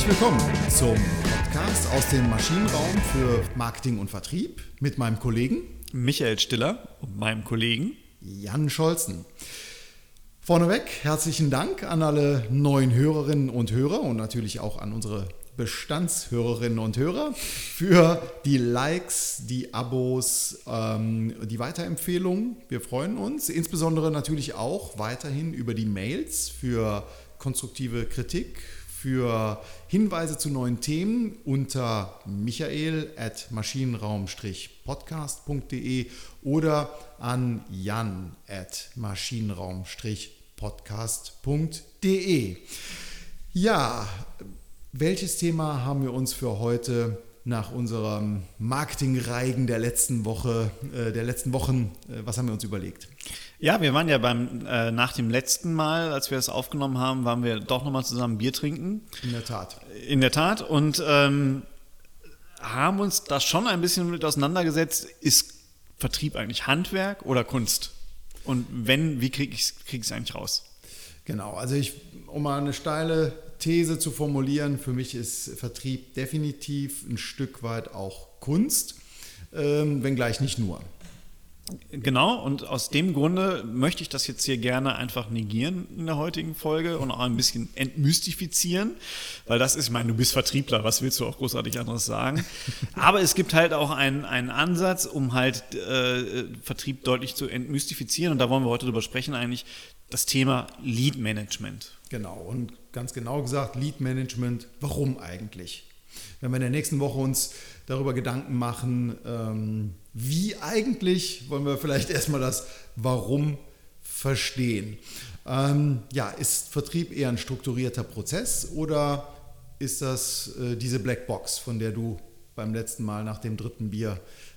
Herzlich willkommen zum Podcast aus dem Maschinenraum für Marketing und Vertrieb mit meinem Kollegen Michael Stiller und meinem Kollegen Jan Scholzen. Vorneweg herzlichen Dank an alle neuen Hörerinnen und Hörer und natürlich auch an unsere Bestandshörerinnen und Hörer für die Likes, die Abos, die Weiterempfehlungen. Wir freuen uns, insbesondere natürlich auch weiterhin über die Mails für konstruktive Kritik, für Hinweise zu neuen Themen unter michael@maschinenraum-podcast.de oder an jan@maschinenraum-podcast.de. Ja, welches Thema haben wir uns für heute nach unserem Marketingreigen der letzten Wochen, was haben wir uns überlegt? Ja, wir waren ja nach dem letzten Mal, als wir das aufgenommen haben, waren wir doch nochmal zusammen Bier trinken. In der Tat. Und haben uns da schon ein bisschen mit auseinandergesetzt, ist Vertrieb eigentlich Handwerk oder Kunst? Und wenn, wie krieg ich es eigentlich raus? Genau, also um mal eine steile These zu formulieren, für mich ist Vertrieb definitiv ein Stück weit auch Kunst, wenngleich nicht nur. Genau, und aus dem Grunde möchte ich das jetzt hier gerne einfach negieren in der heutigen Folge und auch ein bisschen entmystifizieren, weil das ist, ich meine, du bist Vertriebler, was willst du auch großartig anderes sagen? Aber es gibt halt auch einen Ansatz, um halt Vertrieb deutlich zu entmystifizieren, und da wollen wir heute drüber sprechen, eigentlich das Thema Lead Management. Genau, und ganz genau gesagt, Lead Management, warum eigentlich? Wenn wir in der nächsten Woche uns darüber Gedanken machen, wie eigentlich, wollen wir vielleicht erstmal das Warum verstehen. Ist Vertrieb eher ein strukturierter Prozess oder ist das diese Blackbox, von der du beim letzten Mal nach dem dritten Bier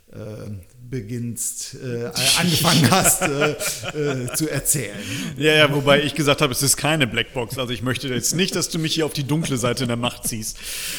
angefangen hast zu erzählen? Ja, wobei ich gesagt habe, es ist keine Blackbox. Also ich möchte jetzt nicht, dass du mich hier auf die dunkle Seite der Macht ziehst.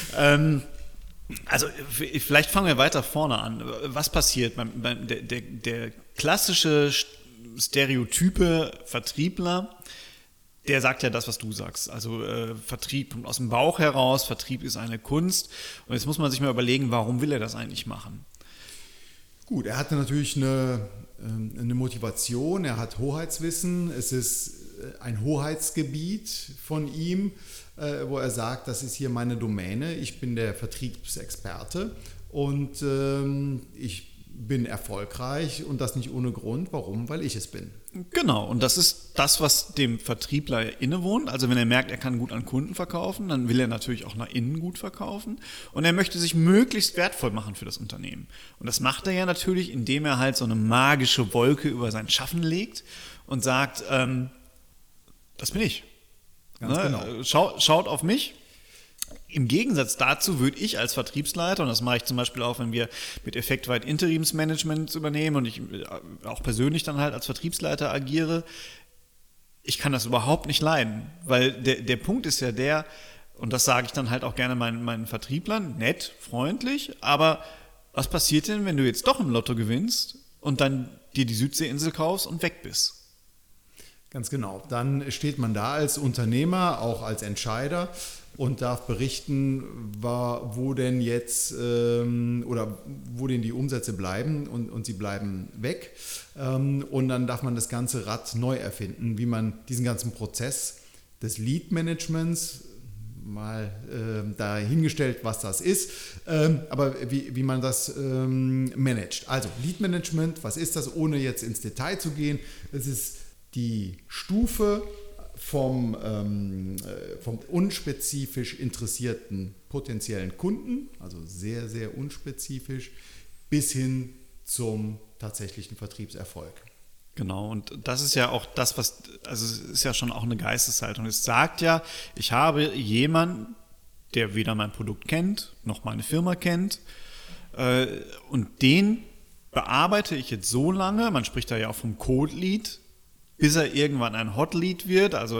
Also vielleicht fangen wir weiter vorne an. Was passiert? Der klassische stereotype Vertriebler, der sagt ja das, was du sagst. Also Vertrieb aus dem Bauch heraus, Vertrieb ist eine Kunst. Und jetzt muss man sich mal überlegen, warum will er das eigentlich machen? Gut, er hatte natürlich eine Motivation, er hat Hoheitswissen, es ist ein Hoheitsgebiet von ihm, wo er sagt, das ist hier meine Domäne, ich bin der Vertriebsexperte und ich bin erfolgreich und das nicht ohne Grund. Warum? Weil ich es bin. Genau, und das ist das, was dem Vertriebler innewohnt. Also wenn er merkt, er kann gut an Kunden verkaufen, dann will er natürlich auch nach innen gut verkaufen und er möchte sich möglichst wertvoll machen für das Unternehmen. Und das macht er ja natürlich, indem er halt so eine magische Wolke über sein Schaffen legt und sagt, das bin ich. Ganz genau. Schaut auf mich. Im Gegensatz dazu würde ich als Vertriebsleiter, und das mache ich zum Beispiel auch, wenn wir mit Effektweit Interimsmanagement übernehmen und ich auch persönlich dann halt als Vertriebsleiter agiere, ich kann das überhaupt nicht leiden, weil der Punkt ist ja der, und das sage ich dann halt auch gerne meinen Vertrieblern, nett, freundlich, aber was passiert denn, wenn du jetzt doch im Lotto gewinnst und dann dir die Südseeinsel kaufst und weg bist? Ganz genau. Dann steht man da als Unternehmer, auch als Entscheider und darf berichten, wo denn jetzt oder wo denn die Umsätze bleiben und sie bleiben weg. Und dann darf man das ganze Rad neu erfinden, wie man diesen ganzen Prozess des Lead-Managements, mal dahingestellt, was das ist, aber wie man das managt. Also Lead-Management, was ist das, ohne jetzt ins Detail zu gehen? Es ist die Stufe vom unspezifisch interessierten potenziellen Kunden, also sehr, sehr unspezifisch, bis hin zum tatsächlichen Vertriebserfolg. Genau, und das ist ja auch das, also es ist ja schon auch eine Geisteshaltung. Es sagt ja, ich habe jemanden, der weder mein Produkt kennt, noch meine Firma kennt, und den bearbeite ich jetzt so lange, man spricht da ja auch vom Cold-Lead, bis er irgendwann ein Hot-Lead wird, also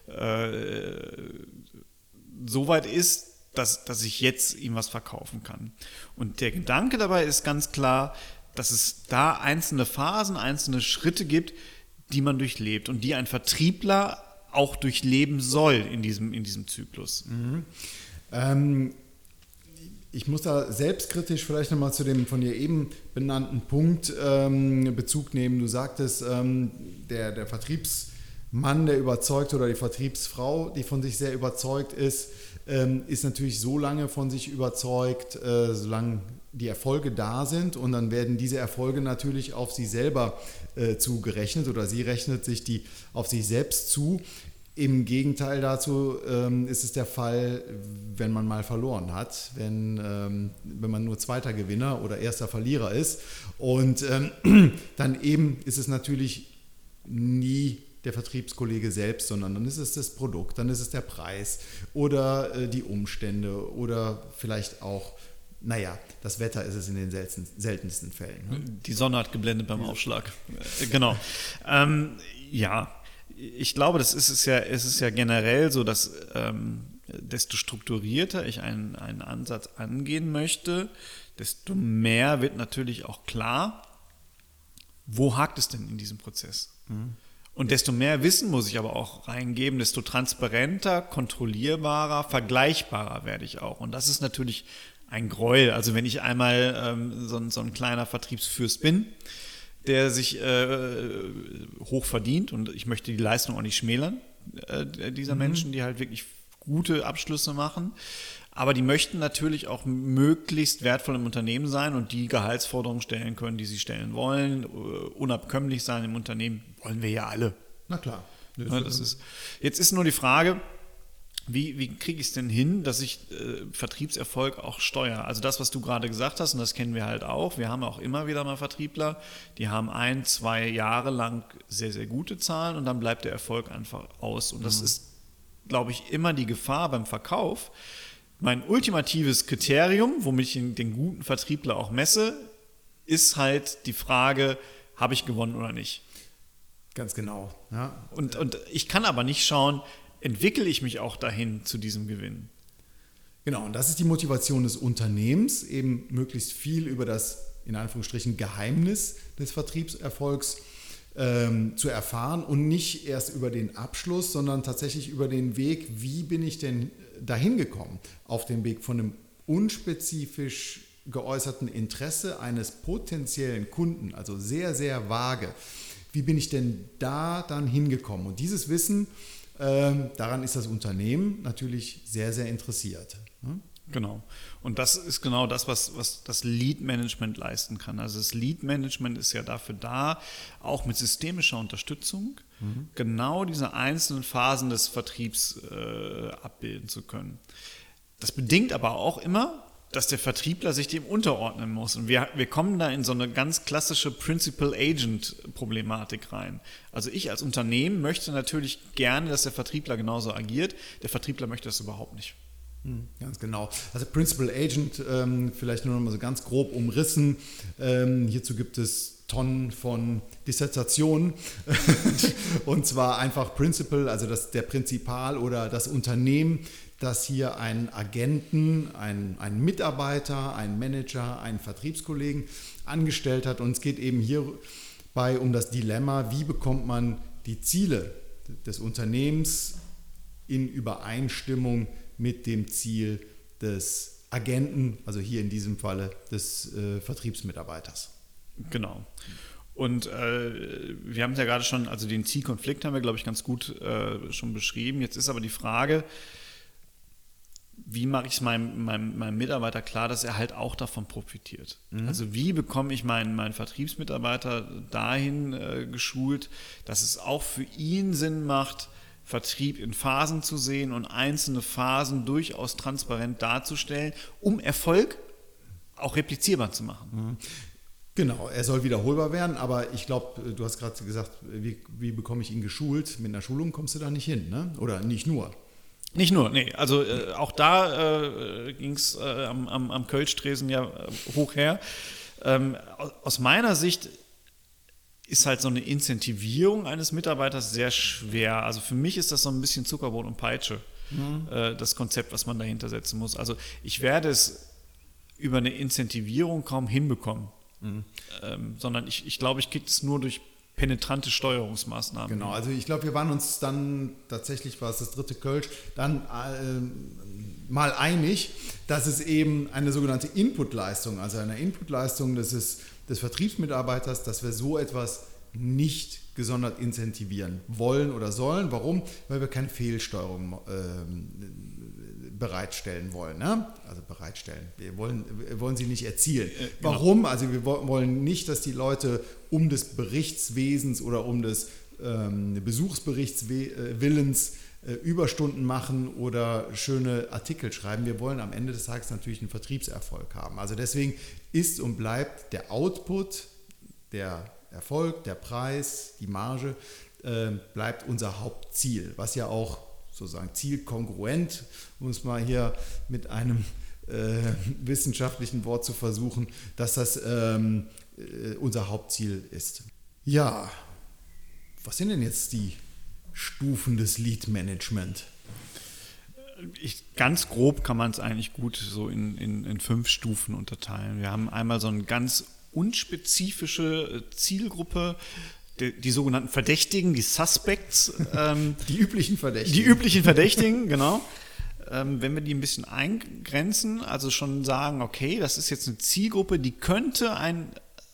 so weit ist, dass ich jetzt ihm was verkaufen kann. Und der Gedanke dabei ist ganz klar, dass es da einzelne Phasen, einzelne Schritte gibt, die man durchlebt und die ein Vertriebler auch durchleben soll in diesem Zyklus. Mhm. Ich muss da selbstkritisch vielleicht nochmal zu dem von dir eben benannten Punkt Bezug nehmen. Du sagtest, der Vertriebsmann, der überzeugt, oder die Vertriebsfrau, die von sich sehr überzeugt ist natürlich so lange von sich überzeugt, solange die Erfolge da sind, und dann werden diese Erfolge natürlich auf sie selber zugerechnet, oder sie rechnet sich die auf sich selbst zu. Im Gegenteil dazu ist es der Fall, wenn man mal verloren hat, wenn man nur zweiter Gewinner oder erster Verlierer ist. Und dann eben ist es natürlich nie der Vertriebskollege selbst, sondern dann ist es das Produkt, dann ist es der Preis oder die Umstände oder vielleicht auch, das Wetter ist es in den seltensten Fällen. Ne? Die Sonne hat geblendet beim Aufschlag. Genau. Ich glaube, es ist ja generell so, dass desto strukturierter ich einen Ansatz angehen möchte, desto mehr wird natürlich auch klar, wo hakt es denn in diesem Prozess? Mhm. Und desto mehr Wissen muss ich aber auch reingeben, desto transparenter, kontrollierbarer, vergleichbarer werde ich auch. Und das ist natürlich ein Gräuel. Also wenn ich einmal so ein kleiner Vertriebsfürst bin, der sich hoch verdient, und ich möchte die Leistung auch nicht schmälern, dieser Menschen, die halt wirklich gute Abschlüsse machen, aber die möchten natürlich auch möglichst wertvoll im Unternehmen sein und die Gehaltsforderungen stellen können, die sie stellen wollen, unabkömmlich sein im Unternehmen, wollen wir ja alle. Na klar. Jetzt ist nur die Frage, wie kriege ich es denn hin, dass ich Vertriebserfolg auch steuere? Also das, was du gerade gesagt hast, und das kennen wir halt auch, wir haben auch immer wieder mal Vertriebler, die haben 1-2 Jahre lang sehr, sehr gute Zahlen und dann bleibt der Erfolg einfach aus. Und das ist, glaube ich, immer die Gefahr beim Verkauf. Mein ultimatives Kriterium, womit ich den guten Vertriebler auch messe, ist halt die Frage, habe ich gewonnen oder nicht? Ganz genau. Ja. Und ich kann aber nicht schauen, entwickle ich mich auch dahin zu diesem Gewinn? Genau, und das ist die Motivation des Unternehmens, eben möglichst viel über das, in Anführungsstrichen, Geheimnis des Vertriebserfolgs zu erfahren und nicht erst über den Abschluss, sondern tatsächlich über den Weg, wie bin ich denn dahin gekommen, auf dem Weg von einem unspezifisch geäußerten Interesse eines potenziellen Kunden, also sehr, sehr vage. Wie bin ich denn da dann hingekommen? Und dieses Wissen, daran ist das Unternehmen natürlich sehr, sehr interessiert. Genau. Und das ist genau das, was das Lead-Management leisten kann. Also das Lead-Management ist ja dafür da, auch mit systemischer Unterstützung genau diese einzelnen Phasen des Vertriebs abbilden zu können. Das bedingt aber auch immer, dass der Vertriebler sich dem unterordnen muss. Und wir kommen da in so eine ganz klassische Principal-Agent-Problematik rein. Also ich als Unternehmen möchte natürlich gerne, dass der Vertriebler genauso agiert. Der Vertriebler möchte das überhaupt nicht. Ganz genau. Also Principal Agent, vielleicht nur noch mal so ganz grob umrissen. Hierzu gibt es Tonnen von Dissertationen. Und zwar einfach Principal, also der Prinzipal oder das Unternehmen, das hier einen Agenten, einen Mitarbeiter, einen Manager, einen Vertriebskollegen angestellt hat. Und es geht eben hierbei um das Dilemma, wie bekommt man die Ziele des Unternehmens in Übereinstimmung mit dem Ziel des Agenten, also hier in diesem Falle des Vertriebsmitarbeiters. Genau. Und wir haben es ja gerade schon, also den Zielkonflikt haben wir, glaube ich, ganz gut schon beschrieben. Jetzt ist aber die Frage, wie mache ich es meinem Mitarbeiter klar, dass er halt auch davon profitiert? Also wie bekomme ich meinen Vertriebsmitarbeiter dahin geschult, dass es auch für ihn Sinn macht, Vertrieb in Phasen zu sehen und einzelne Phasen durchaus transparent darzustellen, um Erfolg auch replizierbar zu machen. Genau, er soll wiederholbar werden, aber ich glaube, du hast gerade gesagt, wie bekomme ich ihn geschult? Mit einer Schulung kommst du da nicht hin, ne? Oder nicht nur? Nicht nur, nee. Also auch da ging es am Kölschtresen ja hoch her. Aus meiner Sicht ist halt so eine Incentivierung eines Mitarbeiters sehr schwer. Also für mich ist das so ein bisschen Zuckerbrot und Peitsche, das Konzept, was man dahinter setzen muss. Also ich werde es über eine Incentivierung kaum hinbekommen, sondern ich glaube, ich kriege es nur durch penetrante Steuerungsmaßnahmen. Genau, also ich glaube, wir waren uns dann, tatsächlich war es das dritte Kölsch, dann mal einig, dass es eben eine sogenannte Inputleistung, also eine Inputleistung des Vertriebsmitarbeiters, dass wir so etwas nicht gesondert incentivieren wollen oder sollen. Warum? Weil wir keine Fehlsteuerung bereitstellen wollen. Ne? Also bereitstellen. Wir wollen sie nicht erzielen. Genau. Warum? Also wir wollen nicht, dass die Leute um des Berichtswesens oder um des Besuchsberichtswillens Überstunden machen oder schöne Artikel schreiben. Wir wollen am Ende des Tages natürlich einen Vertriebserfolg haben. Also deswegen ist und bleibt der Output, der Erfolg, der Preis, die Marge, bleibt unser Hauptziel, was ja auch sozusagen zielkongruent, um es mal hier mit einem wissenschaftlichen Wort zu versuchen, dass das unser Hauptziel ist. Ja, was sind denn jetzt die Stufen des Lead-Management? Ganz grob kann man es eigentlich gut so in 5 Stufen unterteilen. Wir haben einmal so eine ganz unspezifische Zielgruppe, die sogenannten Verdächtigen, die Suspects. Die üblichen Verdächtigen. Die üblichen Verdächtigen, genau. Wenn wir die ein bisschen eingrenzen, also schon sagen, okay, das ist jetzt eine Zielgruppe, die könnte ein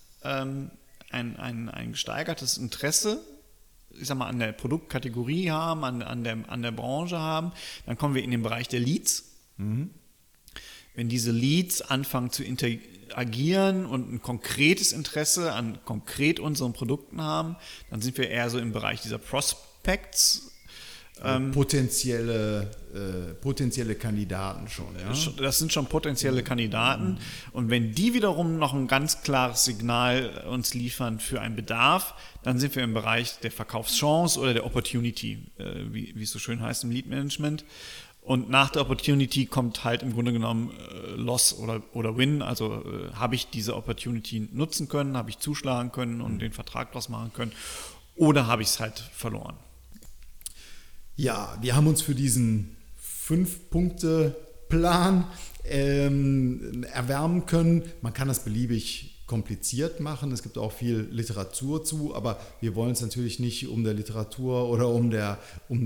gesteigertes Interesse, ich sag mal, an der Produktkategorie haben, an der Branche haben, dann kommen wir in den Bereich der Leads. Mhm. Wenn diese Leads anfangen zu interagieren und ein konkretes Interesse an konkret unseren Produkten haben, dann sind wir eher so im Bereich dieser Prospects. Potenzielle Kandidaten schon. Ja? Das sind schon potenzielle Kandidaten. Und wenn die wiederum noch ein ganz klares Signal uns liefern für einen Bedarf, dann sind wir im Bereich der Verkaufschance oder der Opportunity, wie es so schön heißt im Lead Management. Und nach der Opportunity kommt halt im Grunde genommen Loss oder Win. Also habe ich diese Opportunity nutzen können, habe ich zuschlagen können und den Vertrag draus machen können oder habe ich es halt verloren. Ja, wir haben uns für diesen 5-Punkte-Plan erwärmen können. Man kann das beliebig kompliziert machen. Es gibt auch viel Literatur zu, aber wir wollen es natürlich nicht um der Literatur oder um der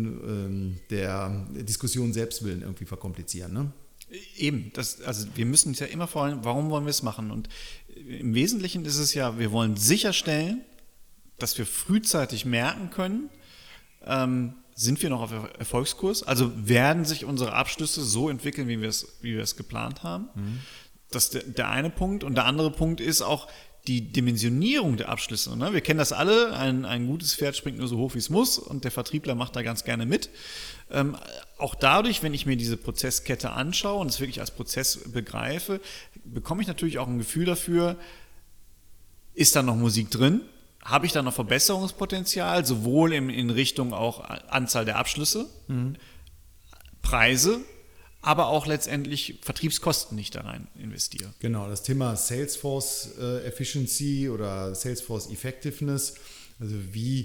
Diskussion selbst willen irgendwie verkomplizieren. Ne? Eben, also wir müssen uns ja immer fragen, warum wollen wir es machen? Und im Wesentlichen ist es ja, wir wollen sicherstellen, dass wir frühzeitig merken können, sind wir noch auf Erfolgskurs? Also werden sich unsere Abschlüsse so entwickeln, wie wir es geplant haben? Mhm. Das ist der eine Punkt. Und der andere Punkt ist auch die Dimensionierung der Abschlüsse. Ne? Wir kennen das alle, ein gutes Pferd springt nur so hoch, wie es muss und der Vertriebler macht da ganz gerne mit. Auch dadurch, wenn ich mir diese Prozesskette anschaue und es wirklich als Prozess begreife, bekomme ich natürlich auch ein Gefühl dafür, ist da noch Musik drin? Habe ich da noch Verbesserungspotenzial, sowohl in Richtung auch Anzahl der Abschlüsse, Preise, aber auch letztendlich Vertriebskosten nicht da rein investiere. Genau, das Thema Salesforce Efficiency oder Salesforce Effectiveness, also wie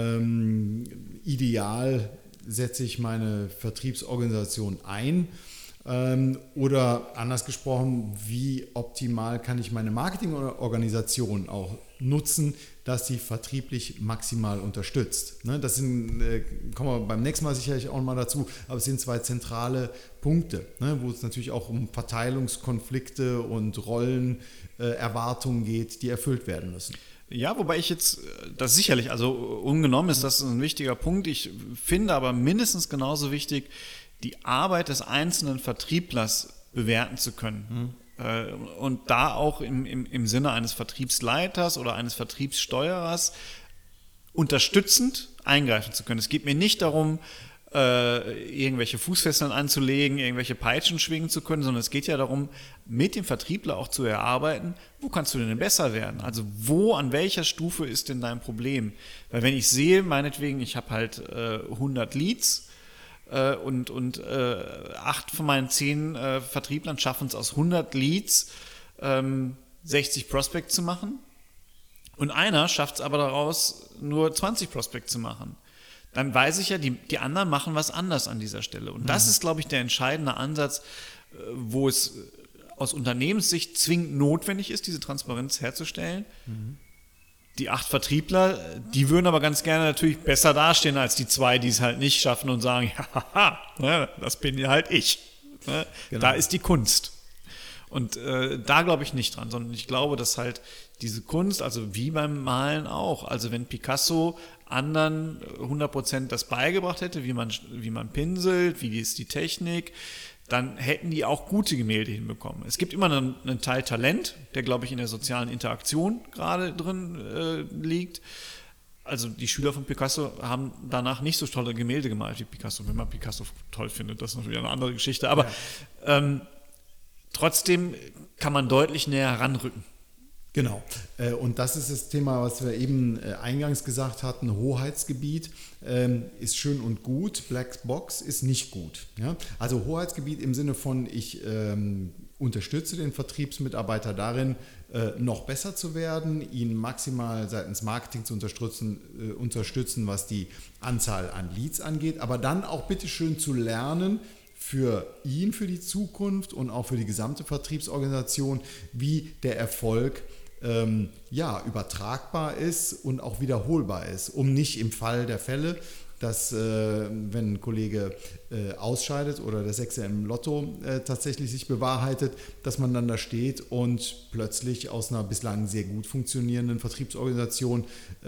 ideal setze ich meine Vertriebsorganisation ein oder anders gesprochen, wie optimal kann ich meine Marketingorganisation auch nutzen, dass sie vertrieblich maximal unterstützt. Das sind, kommen wir beim nächsten Mal sicherlich auch mal dazu, aber es sind 2 zentrale Punkte, wo es natürlich auch um Verteilungskonflikte und Rollenerwartungen geht, die erfüllt werden müssen. Ja, wobei ich jetzt, das sicherlich, also ungenommen ist das ein wichtiger Punkt. Ich finde aber mindestens genauso wichtig, die Arbeit des einzelnen Vertrieblers bewerten zu können. Und da auch im Sinne eines Vertriebsleiters oder eines Vertriebssteuerers unterstützend eingreifen zu können. Es geht mir nicht darum, irgendwelche Fußfesseln anzulegen, irgendwelche Peitschen schwingen zu können, sondern es geht ja darum, mit dem Vertriebler auch zu erarbeiten, wo kannst du denn besser werden? Also an welcher Stufe ist denn dein Problem? Weil wenn ich sehe, meinetwegen, ich habe halt 100 Leads, und 8 von meinen 10 Vertrieblern schaffen es aus 100 Leads 60 Prospect zu machen und einer schafft es aber daraus nur 20 Prospect zu machen. Dann weiß ich ja, die anderen machen was anders an dieser Stelle. Und das ist, glaube ich, der entscheidende Ansatz, wo es aus Unternehmenssicht zwingend notwendig ist, diese Transparenz herzustellen. die 8 Vertriebler, die würden aber ganz gerne natürlich besser dastehen als die 2, die es halt nicht schaffen und sagen, ja, das bin ja halt ich. Ne? Genau. Da ist die Kunst. Und da glaube ich nicht dran, sondern ich glaube, dass halt diese Kunst, also wie beim Malen auch, also wenn Picasso anderen 100% das beigebracht hätte, wie man pinselt, wie ist die Technik, dann hätten die auch gute Gemälde hinbekommen. Es gibt immer einen Teil Talent, der, glaube ich, in der sozialen Interaktion gerade drin liegt. Also die Schüler von Picasso haben danach nicht so tolle Gemälde gemalt wie Picasso, wenn man Picasso toll findet, das ist natürlich eine andere Geschichte, aber trotzdem kann man deutlich näher heranrücken. Genau. Und das ist das Thema, was wir eben eingangs gesagt hatten. Hoheitsgebiet ist schön und gut, Black Box ist nicht gut. Ja? Also Hoheitsgebiet im Sinne von, ich unterstütze den Vertriebsmitarbeiter darin, noch besser zu werden, ihn maximal seitens Marketing zu unterstützen, was die Anzahl an Leads angeht, aber dann auch bitteschön zu lernen, für ihn, für die Zukunft und auch für die gesamte Vertriebsorganisation, wie der Erfolg übertragbar ist und auch wiederholbar ist, um nicht im Fall der Fälle, dass wenn ein Kollege ausscheidet oder der Sechser im Lotto tatsächlich sich bewahrheitet, dass man dann da steht und plötzlich aus einer bislang sehr gut funktionierenden Vertriebsorganisation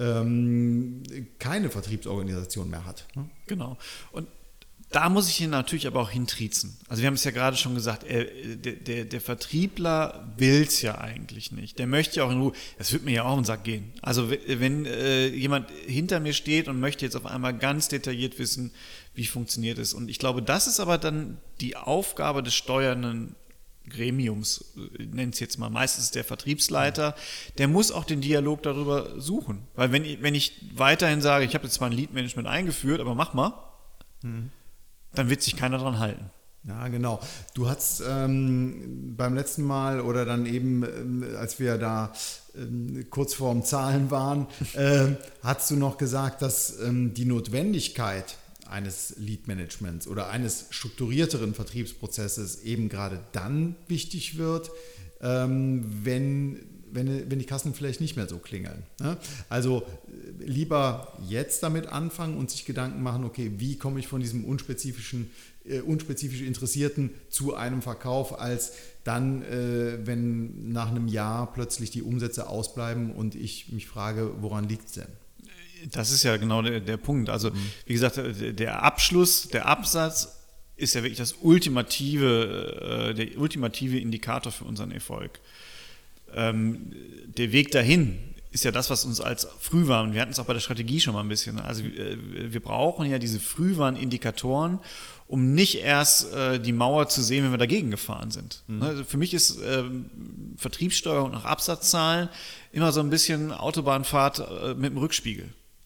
keine Vertriebsorganisation mehr hat. Ne? Genau. Und da muss ich ihn natürlich aber auch hintriezen. Also wir haben es ja gerade schon gesagt, der Vertriebler will es ja eigentlich nicht. Der möchte ja auch in Ruhe, das wird mir ja auch auf den Sack gehen. Also wenn jemand hinter mir steht und möchte jetzt auf einmal ganz detailliert wissen, wie funktioniert es. Und ich glaube, das ist aber dann die Aufgabe des steuernden Gremiums, nennt es jetzt mal, meistens der Vertriebsleiter, der muss auch den Dialog darüber suchen. Weil wenn ich weiterhin sage, ich habe jetzt zwar ein Lead-Management eingeführt, aber mach mal, dann wird sich keiner dran halten. Ja, genau. Du hast beim letzten Mal oder dann eben, als wir da kurz vorm Zahlen waren, hast du noch gesagt, dass die Notwendigkeit eines Lead-Managements oder eines strukturierteren Vertriebsprozesses eben gerade dann wichtig wird, wenn die Kassen vielleicht nicht mehr so klingeln. Ne? Also lieber jetzt damit anfangen und sich Gedanken machen, okay, wie komme ich von diesem unspezifisch Interessierten zu einem Verkauf, als dann, wenn nach einem Jahr plötzlich die Umsätze ausbleiben und ich mich frage, woran liegt es denn? Das ist ja genau der Punkt. Also wie gesagt, der Abschluss, der Absatz ist ja wirklich der ultimative Indikator für unseren Erfolg. Der Weg dahin ist ja das, was uns als Frühwarn, wir hatten es auch bei der Strategie schon mal ein bisschen, also wir brauchen ja diese Frühwarnindikatoren, um nicht erst die Mauer zu sehen, wenn wir dagegen gefahren sind. Also für mich ist Vertriebssteuerung nach Absatzzahlen immer so ein bisschen Autobahnfahrt mit dem Rückspiegel.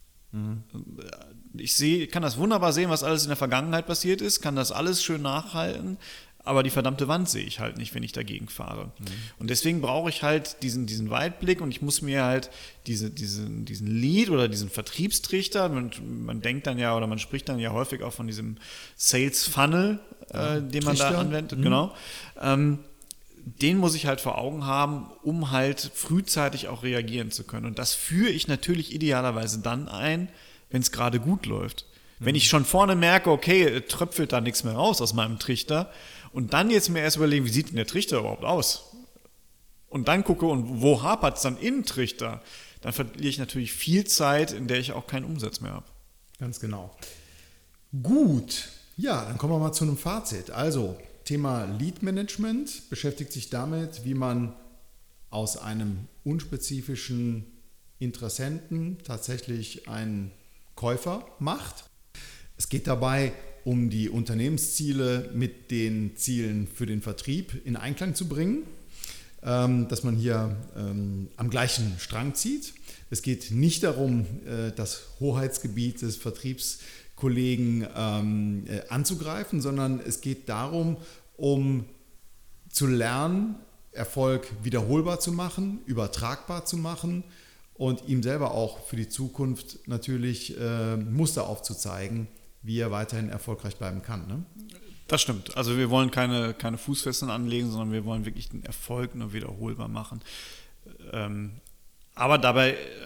Ich kann das wunderbar sehen, was alles in der Vergangenheit passiert ist, kann das alles schön nachhalten, aber die verdammte Wand sehe ich halt nicht, wenn ich dagegen fahre. Und deswegen brauche ich halt diesen Weitblick und ich muss mir halt diesen Lead oder diesen Vertriebstrichter, man denkt dann ja oder man spricht dann ja häufig auch von diesem Sales Funnel, den man da anwendet, genau. Den muss ich halt vor Augen haben, um halt frühzeitig auch reagieren zu können. Und das führe ich natürlich idealerweise dann ein, wenn es gerade gut läuft. Wenn ich schon vorne merke, okay, tröpfelt da nichts mehr raus aus meinem Trichter und dann jetzt mir erst überlegen, wie sieht denn der Trichter überhaupt aus? Und dann gucke, und wo hapert es dann im Trichter? Dann verliere ich natürlich viel Zeit, in der ich auch keinen Umsatz mehr habe. Ganz genau. Gut, ja, dann kommen wir mal zu einem Fazit. Also, Thema Lead Management beschäftigt sich damit, wie man aus einem unspezifischen Interessenten tatsächlich einen Käufer macht. Es geht dabei um die Unternehmensziele mit den Zielen für den Vertrieb in Einklang zu bringen, dass man hier am gleichen Strang zieht. Es geht nicht darum, das Hoheitsgebiet des Vertriebskollegen anzugreifen, sondern es geht darum, um zu lernen, Erfolg wiederholbar zu machen, übertragbar zu machen und ihm selber auch für die Zukunft natürlich Muster aufzuzeigen, wie er weiterhin erfolgreich bleiben kann. Ne? Das stimmt. Also wir wollen keine Fußfesseln anlegen, sondern wir wollen wirklich den Erfolg nur wiederholbar machen. Aber dabei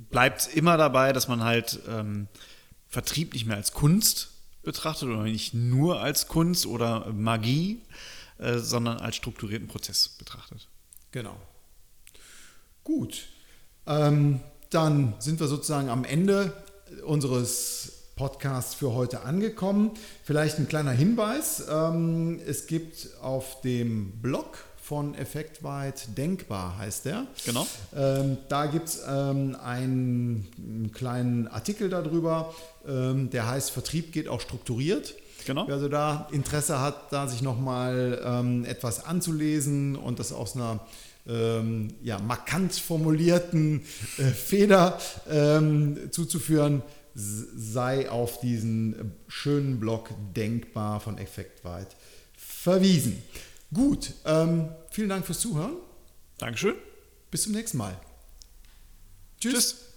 bleibt immer dabei, dass man halt Vertrieb nicht mehr als Kunst betrachtet oder nicht nur als Kunst oder Magie, sondern als strukturierten Prozess betrachtet. Genau. Gut. Dann sind wir sozusagen am Ende unseres Podcasts für heute angekommen. Vielleicht ein kleiner Hinweis. Es gibt auf dem Blog von Effektweit Denkbar, heißt der. Genau. Da gibt es einen kleinen Artikel darüber, der heißt Vertrieb geht auch strukturiert. Genau. Wer also da Interesse hat, da sich nochmal etwas anzulesen und das aus einer markant formulierten Feder zuzuführen, sei auf diesen schönen Blog Denkbar von Effektweit verwiesen. Gut, vielen Dank fürs Zuhören. Dankeschön. Bis zum nächsten Mal. Tschüss.